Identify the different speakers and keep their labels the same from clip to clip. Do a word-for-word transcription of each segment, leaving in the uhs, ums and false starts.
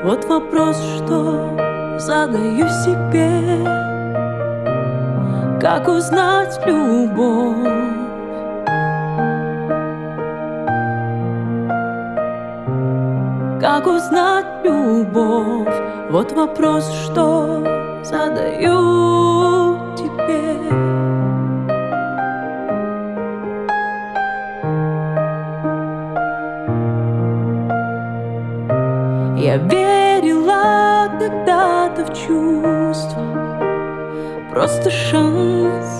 Speaker 1: Вот вопрос, что задаю себе: как узнать любовь? Как узнать любовь? Вот вопрос, что задаю тебе. Я верила когда-то в чувства, просто шанс.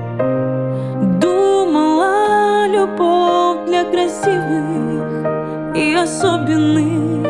Speaker 1: Думала, любовь для красивых и особенных.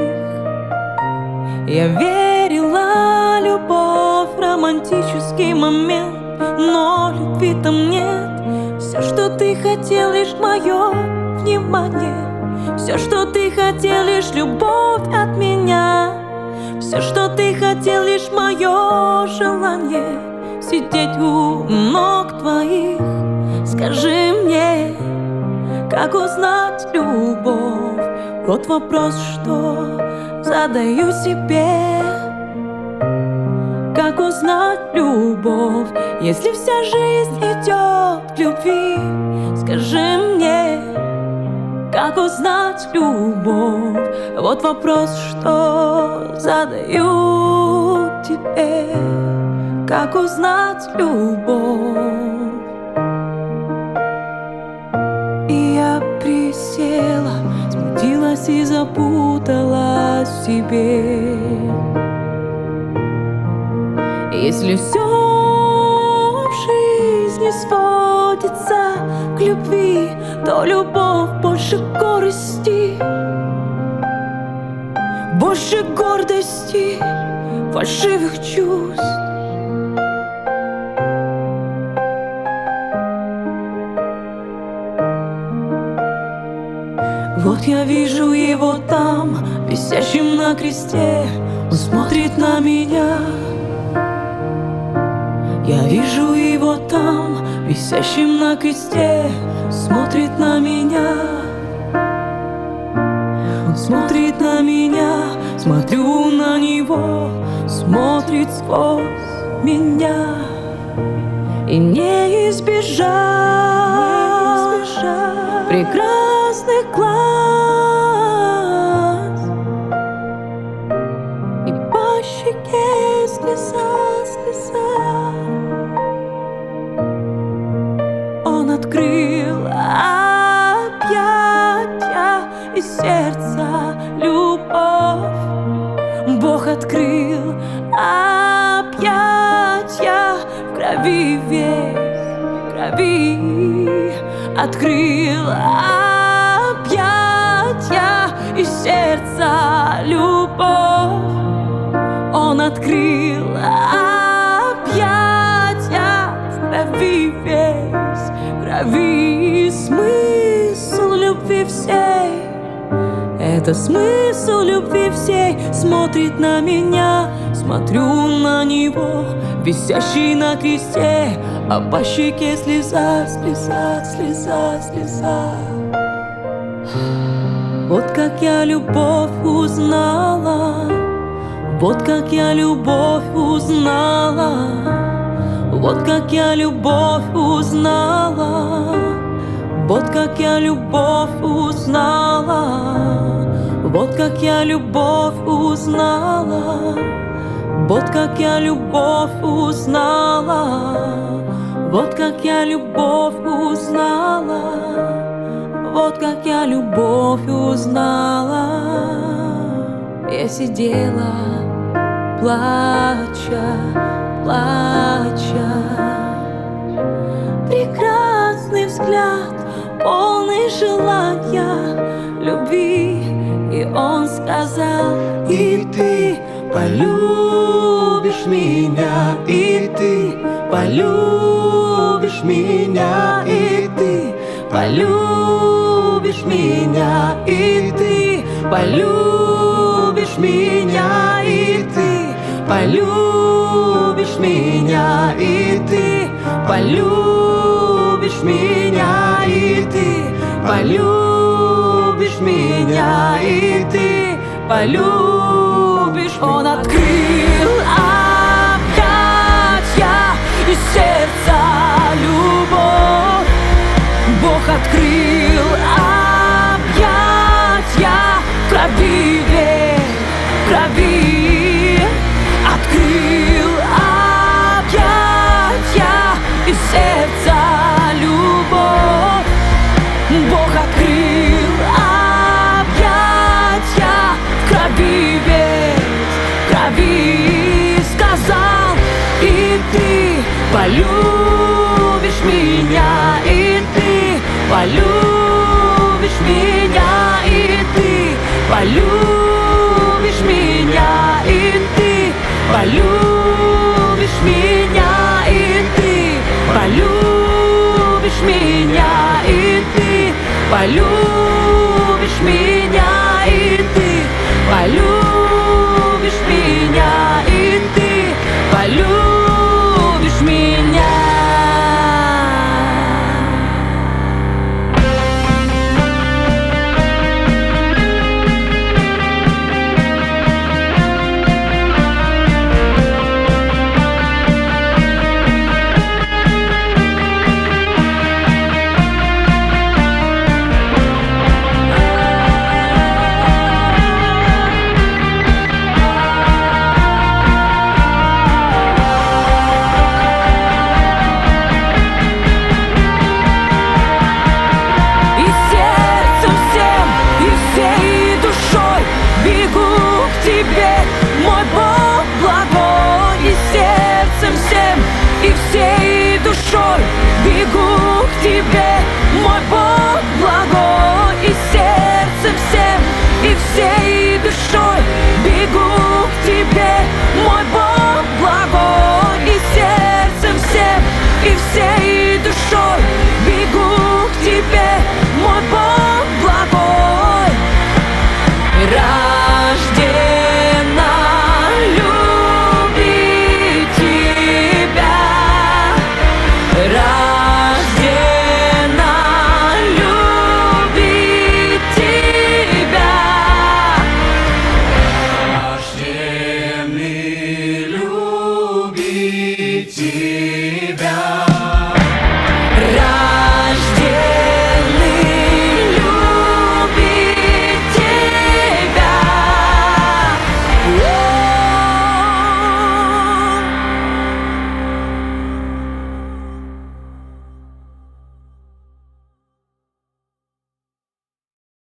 Speaker 1: Я верила, любовь — романтический момент, но любви там нет. Все, что ты хотел, лишь мое внимание. Все, что ты хотел, лишь любовь от меня. Все, что ты хотел, лишь мое желание сидеть у ног твоих. Скажи мне, как узнать любовь? Вот вопрос, что задаю себе. Как узнать любовь, если вся жизнь идет к любви? Скажи мне, как узнать любовь? Вот вопрос, что задаю тебе. Как узнать любовь? И я присела, смутилась и запуталась в себе. Если все в жизни сводится к любви, то любовь больше горести, больше гордости, фальшивых чувств. Вот я вижу его там, висящим на кресте. Он смотрит на меня. Я вижу его там, висящим на кресте. Смотрит на меня. Он смотрит на меня. Смотрю на него. Смотрит сквозь меня. И не избежать, не избежать прекрасных глаз и по щеке слеза, слеза. Он открыл объятия и сердца любовь. Бог открыл объятия в крови весь, в крови. Открыл объятия и сердца любовь. Он открыл объятия в крови весь, в крови. Смысл любви всей, это смысл любви всей. Смотрит на меня, смотрю на него, висящий на кресте, а по щеке слеза, слеза, слеза, слеза. Вот как я любовь узнала, вот как я любовь узнала, вот как я любовь узнала, вот как я любовь узнала, вот как я любовь узнала, вот как я любовь узнала, вот как я любовь узнала, вот как я любовь узнала. Я сидела, плача, плача. Прекрасный взгляд, полный желания любви. И он сказал: и ты полюбишь меня, и ты полюбишь меня, и ты полюбишь меня, и ты полюбишь меня, и ты полюбишь меня, и ты полюбишь меня, и ты полюбишь меня, и ты полюбишь Он открыл объятья и сердца любовь. Бог открыл объятья в крови, верь, в крови. Открыл объятья и сердца любовь. Бог открыл объятья в крови, верь, в крови. Сказал: и ты полюбишь меня, и ты полюбишь меня, и ты полюбишь меня, и ты полюбишь меня, и ты полюбишь меня, и ты полюбишь меня.